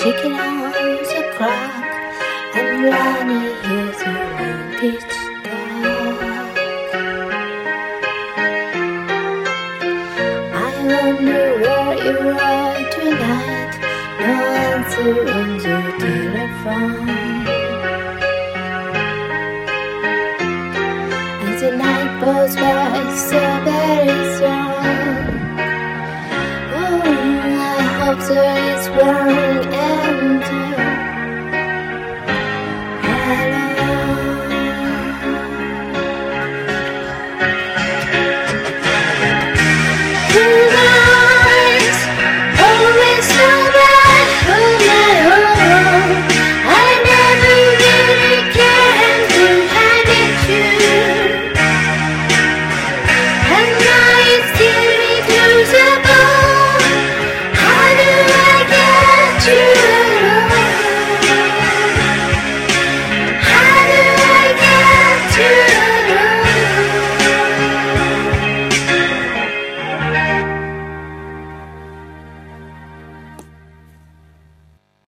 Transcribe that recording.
chicken house a crack, and Ronnie hears a pitch dark. I wonder where you are tonight. No answer on the telephone. As the night goes by so very